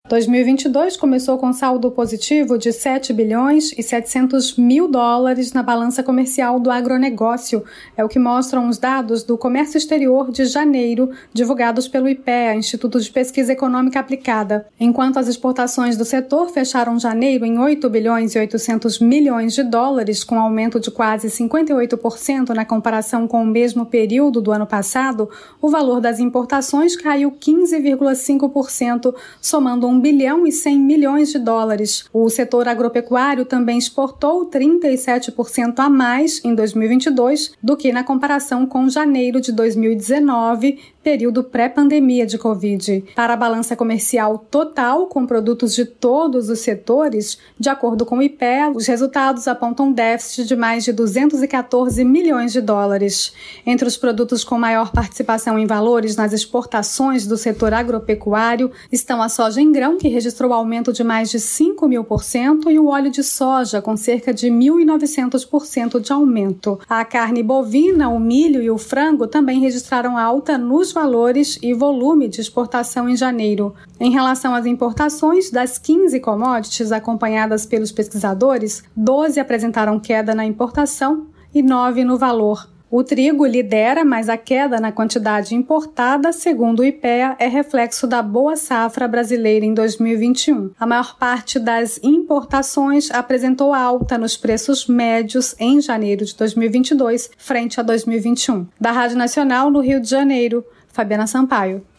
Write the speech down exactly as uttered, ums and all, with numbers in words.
dois mil e vinte e dois começou com saldo positivo de sete bilhões e setecentos mil dólares na balança comercial do agronegócio. É o que mostram os dados do comércio exterior de janeiro, divulgados pelo I P E A, Instituto de Pesquisa Econômica Aplicada. Enquanto as exportações do setor fecharam janeiro em oito bilhões e oitocentos milhões de dólares, com aumento de quase cinquenta e oito por cento na comparação com o mesmo período do ano passado, o valor das importações caiu quinze vírgula cinco por cento, somando um um bilhão e cem milhões de dólares. O setor agropecuário também exportou trinta e sete por cento a mais em dois mil e vinte e dois do que na comparação com janeiro de dois mil e dezenove, período pré-pandemia de Covid. Para a balança comercial total, com produtos de todos os setores, de acordo com o I P E A, os resultados apontam déficit de mais de duzentos e quatorze milhões de dólares. Entre os produtos com maior participação em valores nas exportações do setor agropecuário estão a soja em grão, que registrou aumento de mais de cinco mil por cento, e o óleo de soja, com cerca de mil e novecentos por cento de aumento. A carne bovina, o milho e o frango também registraram alta nos valores e volume de exportação em janeiro. Em relação às importações, das quinze commodities acompanhadas pelos pesquisadores, doze apresentaram queda na importação e nove no valor. O trigo lidera, mas a queda na quantidade importada, segundo o I P E A, é reflexo da boa safra brasileira em dois mil e vinte e um. A maior parte das importações apresentou alta nos preços médios em janeiro de dois mil e vinte e dois, frente a dois mil e vinte e um. Da Rádio Nacional, no Rio de Janeiro, Fabiana Sampaio.